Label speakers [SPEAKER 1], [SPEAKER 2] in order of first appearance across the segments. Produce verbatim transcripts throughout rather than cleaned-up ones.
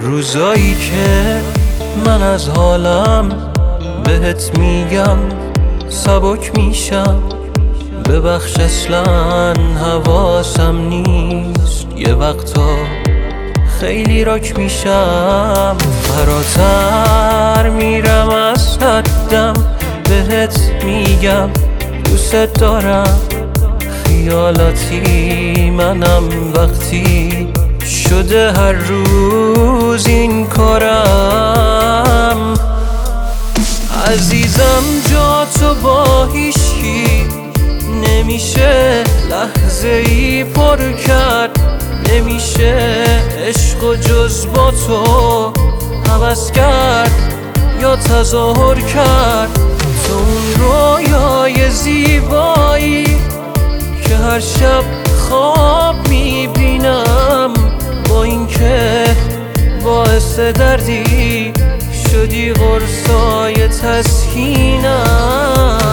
[SPEAKER 1] روزایی که من از حالم بهت میگم سبک میشم، ببخش اصلا حواسم نیست، یه وقتا خیلی راک میشم، فراتر میرم از حدم، بهت میگم دوست دارم، خیالاتی منم وقتی شده هر روز این کارم. عزیزم جا تو با هیچکی نمیشه لحظه ای پر کرد، نمیشه عشق و جز با تو هوس کرد یا تظاهر کرد. تو اون رویای زیبایی که هر شب خواب میبینم، با اینکه باعث دردی شدی قرصای تسکینم.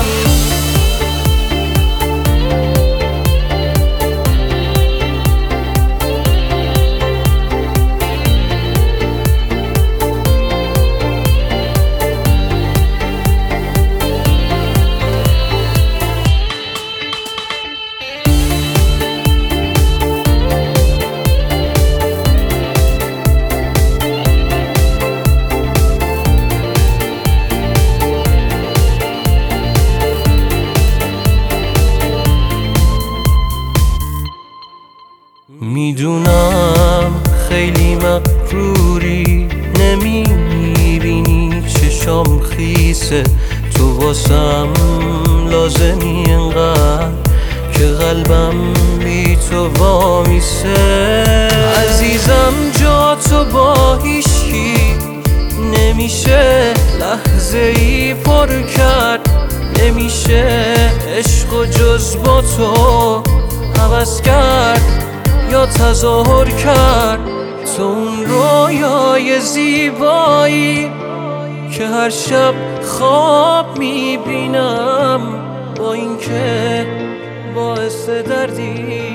[SPEAKER 1] میدونم خیلی مغروری، نمیبینی چشام خیسه، تو واسم لازمی انقدر که قلبم بی تو وامیسه. عزیزم جا تو با هیچکی نمیشه لحظه ای پر کرد، نمیشه عشق و جز با تو هوس کرد یا تظاهر کرد. تو اون رویای زیبایی که هر شب خواب میبینم، با اینکه باعث دردی